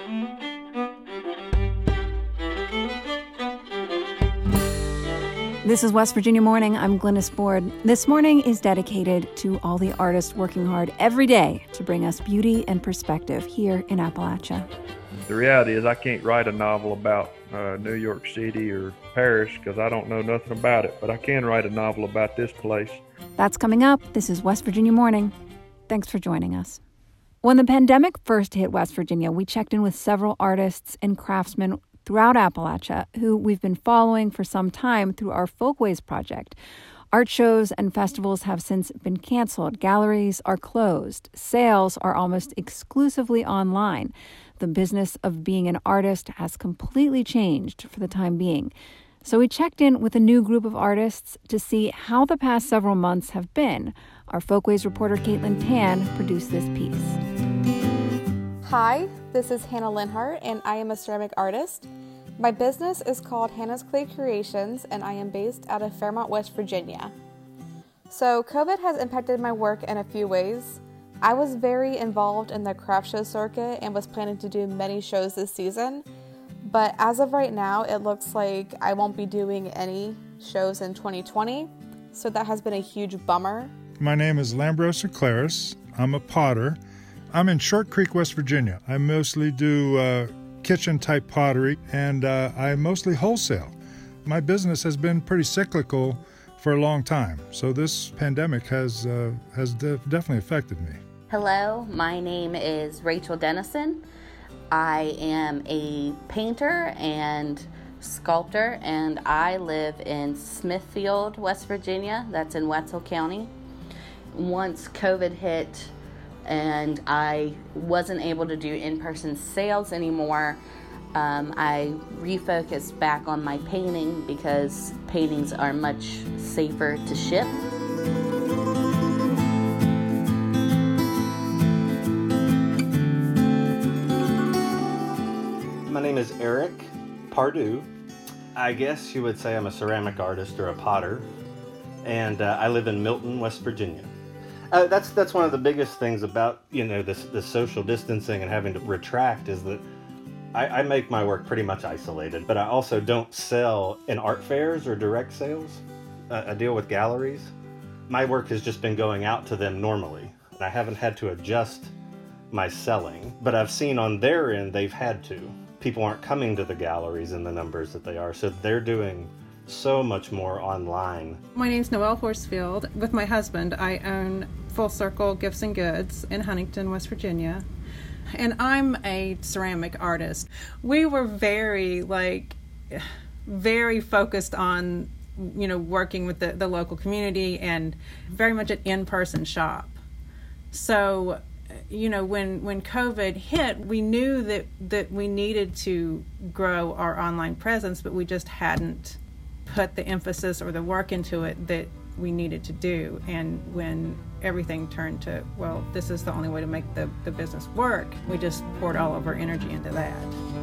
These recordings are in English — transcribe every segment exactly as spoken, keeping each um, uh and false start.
This is West Virginia Morning. I'm Glynis Ford. This morning is dedicated to all the artists working hard every day to bring us beauty and perspective here in Appalachia. The reality is I can't write a novel about uh, New York City or Paris because I don't know nothing about it, but I can write a novel about this place. That's coming up. This is West Virginia Morning. Thanks for joining us. When the pandemic first hit West Virginia, we checked in with several artists and craftsmen throughout Appalachia who we've been following for some time through our Folkways project. Art shows and festivals have since been canceled. Galleries are closed. Sales are almost exclusively online. The business of being an artist has completely changed for the time being. So we checked in with a new group of artists to see how the past several months have been. Our Folkways reporter Caitlin Tan produced this piece. Hi, this is Hannah Linhart, and I am a ceramic artist. My business is called Hannah's Clay Creations, and I am based out of Fairmont, West Virginia. So COVID has impacted my work in a few ways. I was very involved in the craft show circuit and was planning to do many shows this season, but as of right now, it looks like I won't be doing any shows in twenty twenty, so that has been a huge bummer. My name is Lambrosa Claris. I'm a potter. I'm in Short Creek, West Virginia. I mostly do uh, kitchen-type pottery, and uh, I mostly wholesale. My business has been pretty cyclical for a long time, so this pandemic has uh, has de- definitely affected me. Hello, my name is Rachel Dennison. I am a painter and sculptor, and I live in Smithfield, West Virginia. That's in Wetzel County. Once COVID hit and I wasn't able to do in-person sales anymore, um, I refocused back on my painting because paintings are much safer to ship. My name is Eric Pardue. I guess you would say I'm a ceramic artist or a potter, and uh, I live in Milton, West Virginia. Uh, that's that's one of the biggest things about, you know, this, this social distancing and having to retract is that I, I make my work pretty much isolated, but I also don't sell in art fairs or direct sales. Uh, I deal with galleries. My work has just been going out to them normally, and I haven't had to adjust my selling, but I've seen on their end they've had to. People aren't coming to the galleries in the numbers that they are, so they're doing so much more online. My name's Noelle Horsfield. With my husband, I own Full Circle Gifts and Goods in Huntington, West Virginia. And I'm a ceramic artist. We were very, like, very focused on, you know, working with the, the local community and very much an in-person shop. So, you know, when, when COVID hit, we knew that, that we needed to grow our online presence, but we just hadn't put the emphasis or the work into it that we needed to do. And when everything turned to, well, this is the only way to make the, the business work, we just poured all of our energy into that.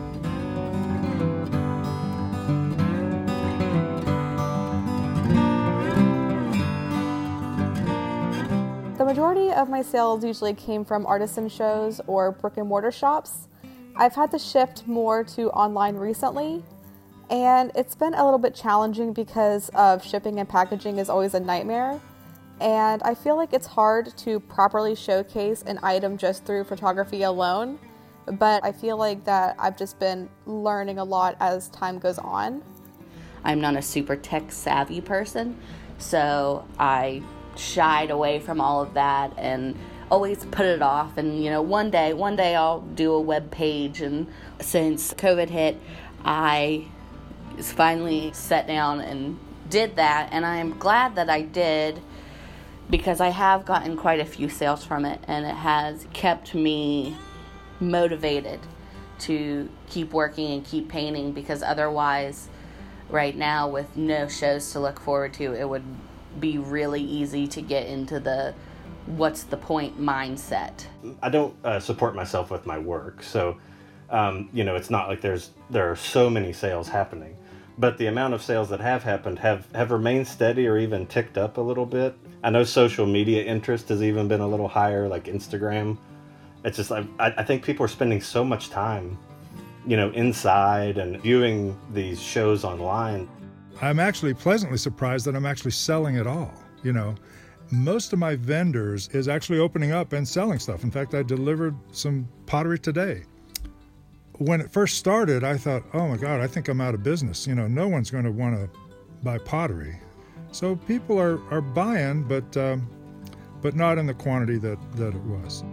The majority of my sales usually came from artisan shows or brick and mortar shops. I've had to shift more to online recently, and it's been a little bit challenging because of shipping and packaging is always a nightmare. And I feel like it's hard to properly showcase an item just through photography alone. But I feel like that I've just been learning a lot as time goes on. I'm not a super tech savvy person, so I shied away from all of that and always put it off. And, you know, one day, one day I'll do a web page. And since COVID hit, I finally sat down and did that, and I'm glad that I did because I have gotten quite a few sales from it, and it has kept me motivated to keep working and keep painting, because otherwise right now with no shows to look forward to, it would be really easy to get into the what's the point mindset. I don't uh, support myself with my work, so um, you know, it's not like there's there are so many sales happening. But the amount of sales that have happened have, have remained steady or even ticked up a little bit. I know social media interest has even been a little higher, like Instagram. It's just like, I, I think people are spending so much time you know, inside and viewing these shows online. I'm actually pleasantly surprised that I'm actually selling it all, you know. Most of my vendors is actually opening up and selling stuff. In fact, I delivered some pottery today. When it first started, I thought, oh my God, I think I'm out of business. You know, no one's going to want to buy pottery. So people are, are buying, but um, but not in the quantity that, that it was.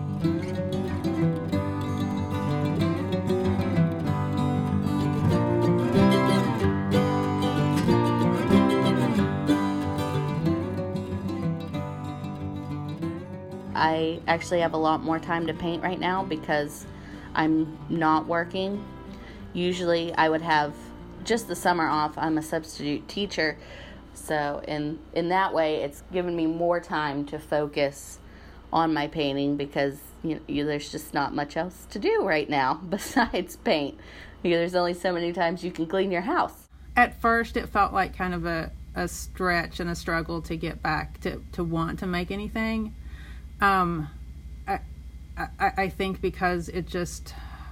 I actually have a lot more time to paint right now because I'm not working. Usually I would have just the summer off. I'm a substitute teacher. So in, in that way, it's given me more time to focus on my painting because you know, you, there's just not much else to do right now besides paint. You know, there's only so many times you can clean your house. At first, it felt like kind of a, a stretch and a struggle to get back to, to want to make anything. Um, I, I, I think because it just,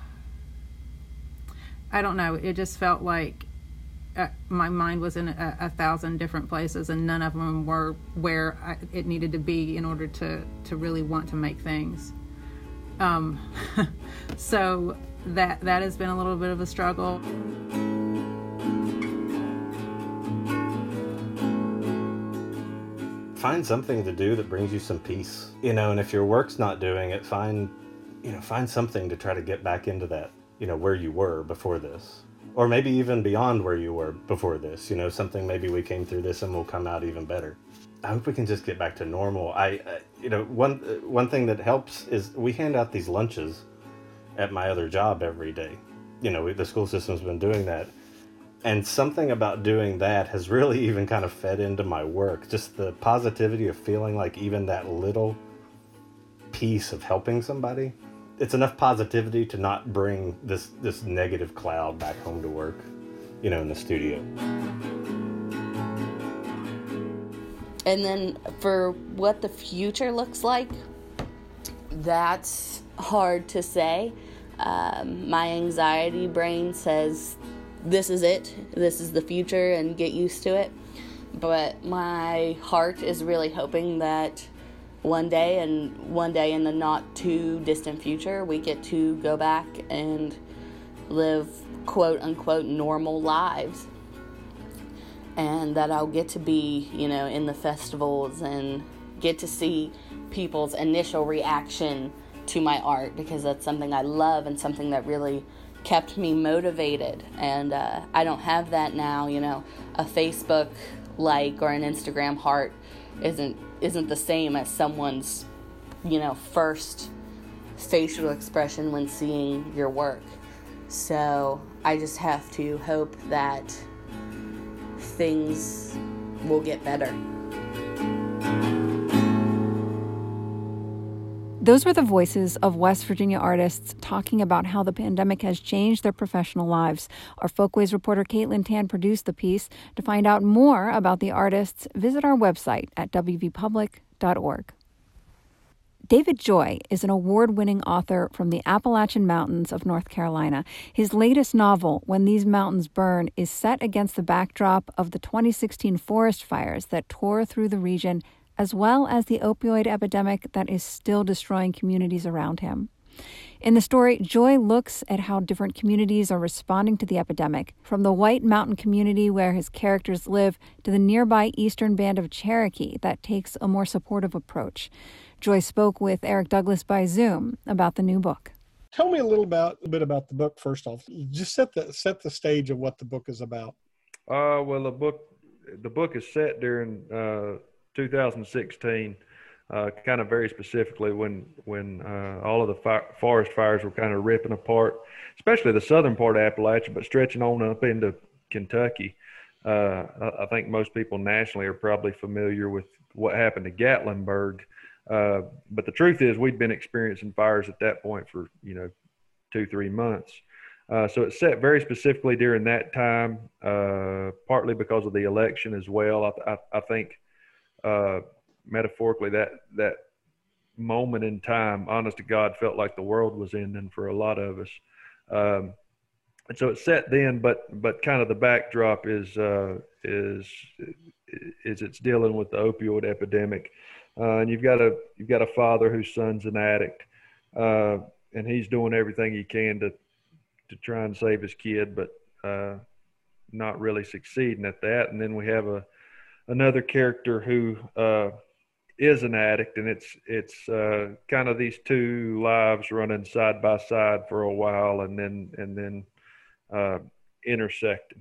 I don't know, it just felt like uh, my mind was in a, a thousand different places and none of them were where I, it needed to be in order to, to really want to make things. Um, so that, that has been a little bit of a struggle. Find something to do that brings you some peace, you know, and if your work's not doing it, find, you know, find something to try to get back into that, you know, where you were before this, or maybe even beyond where you were before this, you know, something maybe we came through this and we'll come out even better. I hope we can just get back to normal. I, uh, you know, one, uh, one thing that helps is we hand out these lunches at my other job every day. You know, we, the school system's been doing that. And something about doing that has really even kind of fed into my work. Just the positivity of feeling like even that little piece of helping somebody. It's enough positivity to not bring this, this negative cloud back home to work, you know, in the studio. And then for what the future looks like, that's hard to say. Um, my anxiety brain says, this is it, this is the future, and get used to it. But my heart is really hoping that one day, and one day in the not too distant future, we get to go back and live quote unquote normal lives. And that I'll get to be, you know, in the festivals and get to see people's initial reaction to my art, because that's something I love and something that really kept me motivated. And uh, I don't have that now. You know, a Facebook like or an Instagram heart isn't isn't the same as someone's, you know, first facial expression when seeing your work. So I just have to hope that things will get better. Those were the voices of West Virginia artists talking about how the pandemic has changed their professional lives. Our Folkways reporter Caitlin Tan produced the piece. To find out more about the artists, visit our website at w v public dot org. David Joy is an award-winning author from the Appalachian Mountains of North Carolina. His latest novel, When These Mountains Burn, is set against the backdrop of the twenty sixteen forest fires that tore through the region, as well as the opioid epidemic that is still destroying communities around him. In the story, Joy looks at how different communities are responding to the epidemic, from the White Mountain community where his characters live to the nearby Eastern Band of Cherokee that takes a more supportive approach. Joy spoke with Eric Douglas by Zoom about the new book. Tell me a little about, a bit about the book, first off. Just set the set the stage of what the book is about. Uh, well, the book the book is set during uh, two thousand sixteen, uh, kind of very specifically when when uh, all of the fire, forest fires were kind of ripping apart, especially the southern part of Appalachia, but stretching on up into Kentucky. Uh, I, I think most people nationally are probably familiar with what happened to Gatlinburg. Uh, but the truth is we'd been experiencing fires at that point for, you know, two, three months. Uh, so it's set very specifically during that time, uh, partly because of the election as well. I, I, I think uh, metaphorically that that moment in time, honest to God, felt like the world was ending for a lot of us. Um, and so it's set then, but but kind of the backdrop is uh, is is it's dealing with the opioid epidemic, uh, and you've got a you've got a father whose son's an addict, uh, and he's doing everything he can to to try and save his kid, but uh, not really succeeding at that. And then we have a another character who uh, is an addict, and it's it's uh, kind of these two lives running side by side for a while, and then and then uh, intersecting.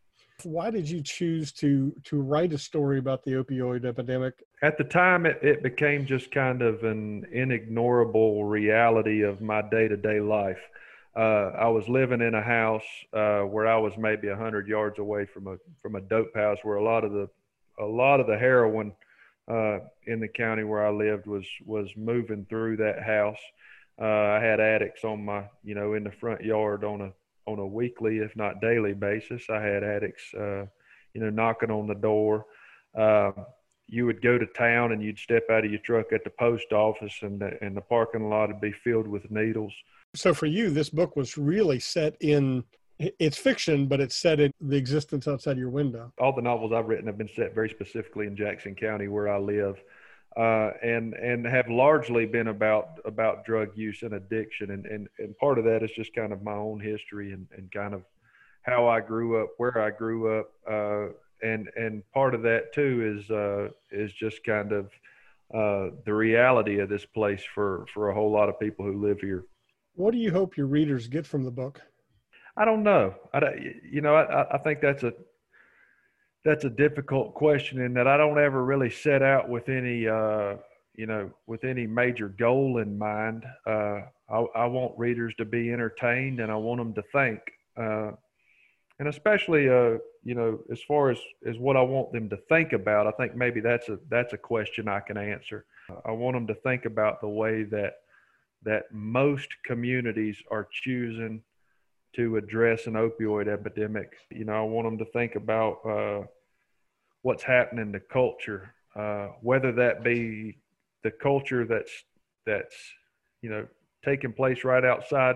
Why did you choose to to write a story about the opioid epidemic? At the time, it, it became just kind of an inignorable reality of my day-to-day life. Uh, I was living in a house uh, where I was maybe a hundred yards away from a from a dope house, where a lot of the a lot of the heroin uh, in the county where I lived was was moving through that house. Uh, I had addicts on my you know in the front yard on a on a weekly, if not daily basis. I had addicts, uh, you know, knocking on the door. Um, you would go to town and you'd step out of your truck at the post office, and the, and the parking lot would be filled with needles. So for you, this book was really set in, it's fiction, but it's set in the existence outside your window. All the novels I've written have been set very specifically in Jackson County, where I live. Uh, and and have largely been about about drug use and addiction, and, and, and part of that is just kind of my own history and, and kind of how I grew up, where I grew up, uh, and and part of that too is uh, is just kind of uh, the reality of this place for, for a whole lot of people who live here. What do you hope your readers get from the book? I don't know. I you know I I think that's a That's a difficult question, in that I don't ever really set out with any, uh, you know, with any major goal in mind. Uh, I, I want readers to be entertained, and I want them to think. Uh, and especially, uh, you know, as far as, as what I want them to think about, I think maybe that's a that's a question I can answer. I want them to think about the way that that most communities are choosing to address an opioid epidemic. You know, I want them to think about uh, what's happening to culture, uh, whether that be the culture that's that's you know taking place right outside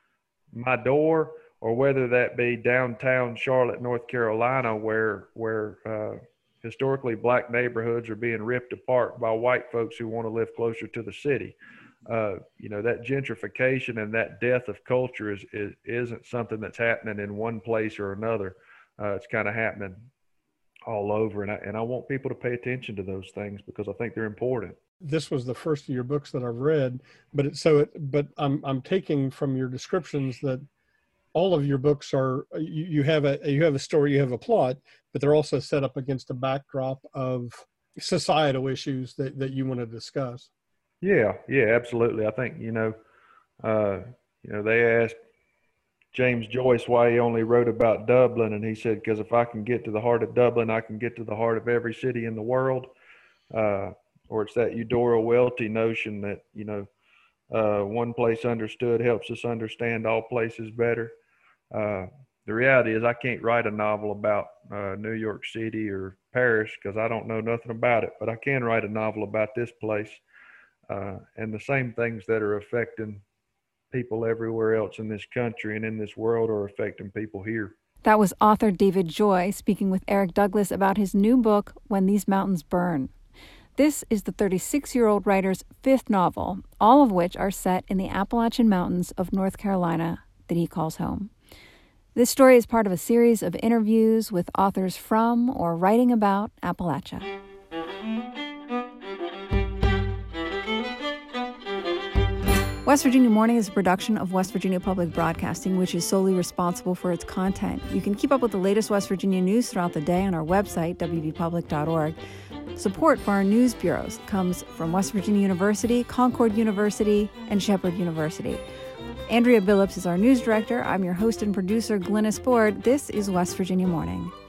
my door, or whether that be downtown Charlotte, North Carolina, where where uh, historically black neighborhoods are being ripped apart by white folks who want to live closer to the city. Uh, you know, that gentrification and that death of culture is, is, isn't something that's happening in one place or another. Uh, it's kind of happening all over. And I, and I want people to pay attention to those things, because I think they're important. This was the first of your books that I've read, but it, so it, but I'm, I'm taking from your descriptions that all of your books are, you, you have a, you have a story, you have a plot, but they're also set up against a backdrop of societal issues that, that you want to discuss. Yeah, yeah, absolutely. I think, you know, uh, you know, they asked James Joyce why he only wrote about Dublin, and he said, because if I can get to the heart of Dublin, I can get to the heart of every city in the world. Uh, or it's that Eudora Welty notion that, you know, uh, one place understood helps us understand all places better. Uh, the reality is I can't write a novel about uh, New York City or Paris because I don't know nothing about it, but I can write a novel about this place. Uh, and the same things that are affecting people everywhere else in this country and in this world are affecting people here. That was author David Joy speaking with Eric Douglas about his new book, When These Mountains Burn. This is the thirty-six-year-old writer's fifth novel, all of which are set in the Appalachian Mountains of North Carolina that he calls home. This story is part of a series of interviews with authors from or writing about Appalachia. West Virginia Morning is a production of West Virginia Public Broadcasting, which is solely responsible for its content. You can keep up with the latest West Virginia news throughout the day on our website, w v public dot org. Support for our news bureaus comes from West Virginia University, Concord University, and Shepherd University. Andrea Billups is our news director. I'm your host and producer, Glennis Ford. This is West Virginia Morning.